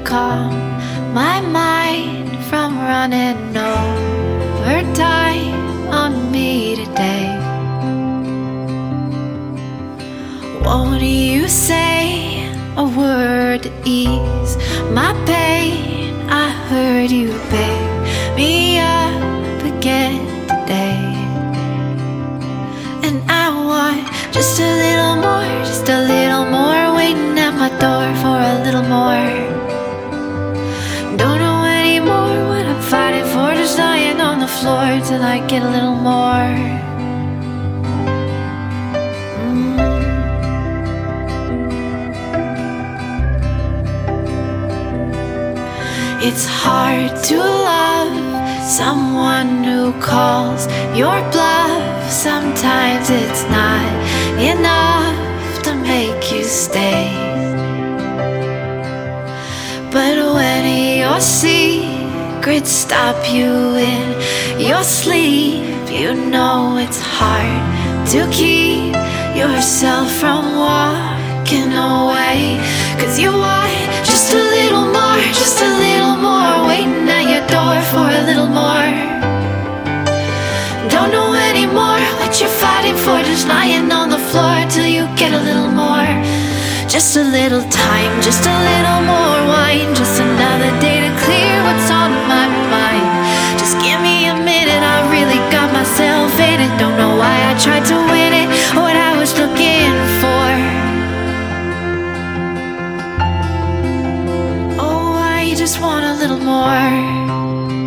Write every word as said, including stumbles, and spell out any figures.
calm my mind from running over time on me today. Won't you say a word to ease my pain? I heard you pick me up again today. And I want just a little more, just a little more, waiting at my door for a little more. Don't know anymore what I'm fighting for, just lying on the floor till I get a little more. mm. It's hard to love someone who calls your bluff. Sometimes it's not enough to make you stay. But when your secrets stop you in your sleep, you know it's hard to keep yourself from walking away. Cause you want just a little more, just a little more, waiting at your door for a little more. Don't know anymore what you're fighting for, just lying on the floor till you get a little more. Just a little time, just a little more wine, just another day to clear what's on my mind. Just give me a minute, I really got myself in it. Don't know why I tried to win it, or what I was looking for. Oh, I just want a little more.